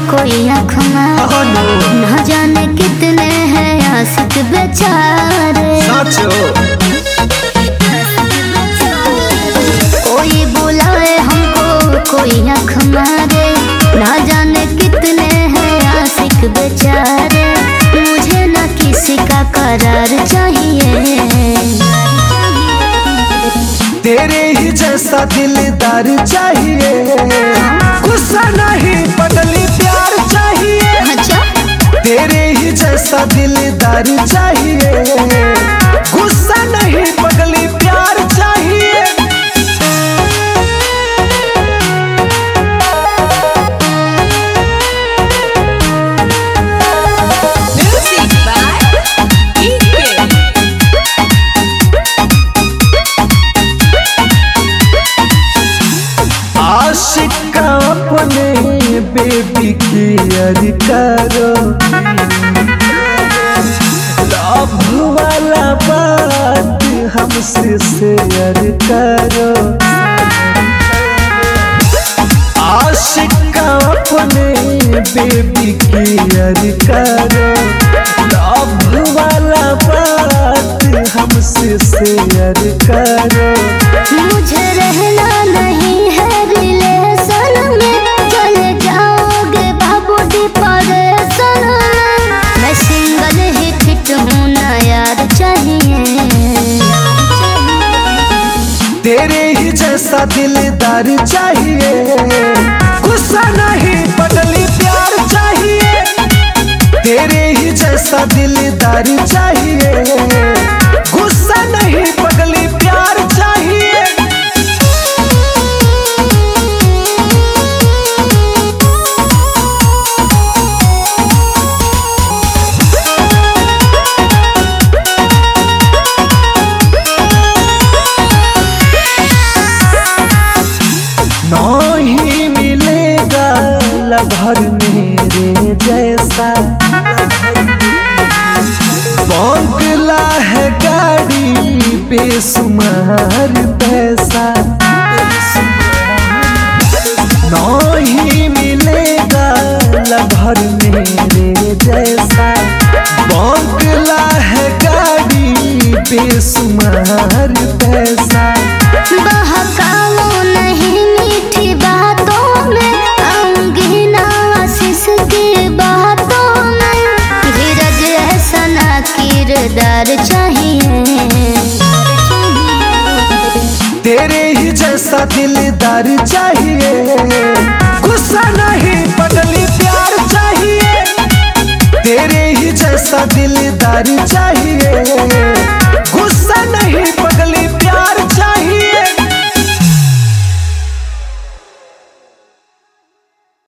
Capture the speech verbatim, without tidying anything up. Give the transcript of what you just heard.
कोई आँख मारे, न जाने कितने हैं आशिक बेचारे। कोई बुलाए हमको कोई आँख मारे, न जाने कितने हैं आशिक बेचारे। मुझे न किसी का करार चाहिए, तेरे ही जैसा दिलदार चाहिए। गुस्सा नहीं बदली प्यार चाहिए। अच्छा? तेरे ही जैसा दिलदार चाहिए। गुस्सा नहीं बदली प्यार चाहिए। आशिक का अपने बेबी केयर करो, लव वाला बात हमसे शेयर करो। आशिक का अपने बेबी केयर करो, लव वाला बात हमसे शेयर करो। मुझे रहना नहीं है रिलेशन में, चले जाओगे बाबू डिप्रेशन में। मैं सिंगल ही फिट हूँ ना यार चाहिए, तेरे ही जैसा दिलदार चाहिए। गुस्सा नहीं बदली प्यार चाहिए। तेरे ही जैसा दिलदार चाहिए। गुस्सा नहीं बदली प्यार चाहिए। नहीं मिलेगा लभर मेरे जैसा, बंगला है गाड़ी बेसुमार पैसा। नहीं मिलेगा लभर मेरे जैसा, बंगला है गाड़ी बेसुमार पैसा। बहकाओ नहीं मीठी बातों में, आऊंगी ना आशीष की बातों में। धीरज ऐसा ना किरदार चाहिए, तेरे ही जैसा दिलदार चाहिए। गुस्सा नहीं बदली प्यार चाहिए। तेरे ही जैसा दिलदार चाहिए। गुस्सा नहीं